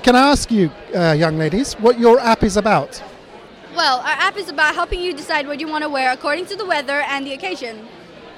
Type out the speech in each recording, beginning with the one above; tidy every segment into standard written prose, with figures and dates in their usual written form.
can I ask you, young ladies, what your app is about? Well, our app is about helping you decide what you want to wear according to the weather and the occasion.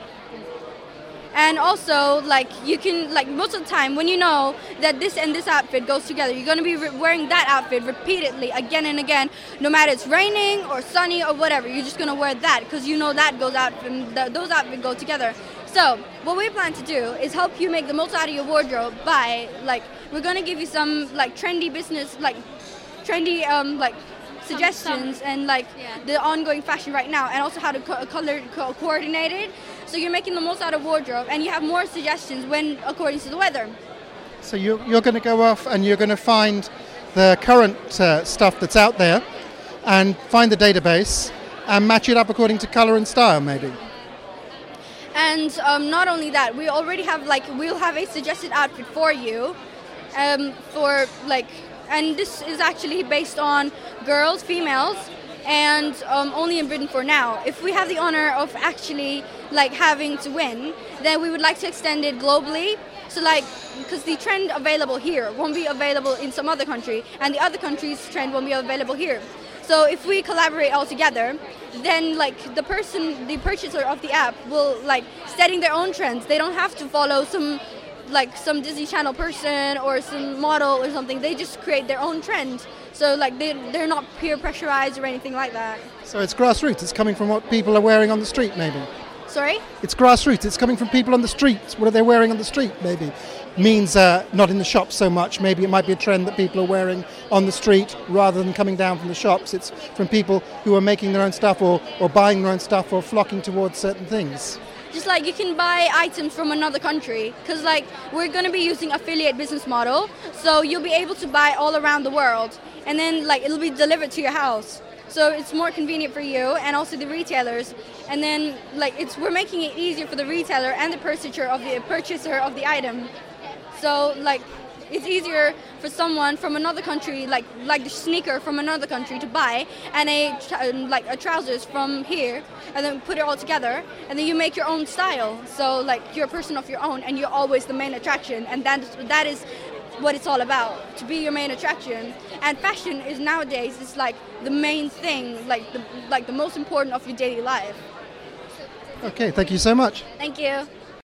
And also, like, you can, like, most of the time when you know that this and this outfit goes together, you're going to be wearing that outfit repeatedly again and again, no matter it's raining or sunny or whatever. You're just going to wear that because you know that goes out and those outfits go together. So what we plan to do is help you make the most out of your wardrobe by, like, we're going to give you some, like, trendy business, like, trendy, like, suggestions and like the ongoing fashion right now, and also how to color coordinate it, so you're making the most out of wardrobe and you have more suggestions when according to the weather. So you're going to go off and you're going to find the current stuff that's out there and find the database and match it up according to color and style, maybe. And not only that, we already have, like, we'll have a suggested outfit for you for, like, and this is actually based on girls, females, and only in Britain for now. If we have the honor of actually, like, having to win, then we would like to extend it globally. So, like, because the trend available here won't be available in some other country, and the other country's trend won't be available here. So if we collaborate all together, then, like, the purchaser of the app will, like, setting their own trends. They don't have to follow some Disney Channel person or some model or something. They just create their own trend. So, like, they're not peer pressurized or anything like that. So it's grassroots. It's coming from what people are wearing on the street, maybe. Sorry? It's grassroots. It's coming from people on the street. What are they wearing on the street, maybe? Means not in the shops so much. Maybe it might be a trend that people are wearing on the street rather than coming down from the shops. It's from people who are making their own stuff or buying their own stuff or flocking towards certain things. Just like you can buy items from another country, because, like, we're going to be using affiliate business model, so you'll be able to buy all around the world, and then, like, it'll be delivered to your house. So it's more convenient for you and also the retailers. And then, like, we're making it easier for the retailer and the purchaser of the item. So, like, it's easier for someone from another country, like the sneaker from another country, to buy, and a trousers from here, and then put it all together, and then you make your own style. So, like, you're a person of your own, and you're always the main attraction, and that is what it's all about, to be your main attraction. And fashion is nowadays is, like, the main thing, like the most important of your daily life. Okay, thank you so much. Thank you.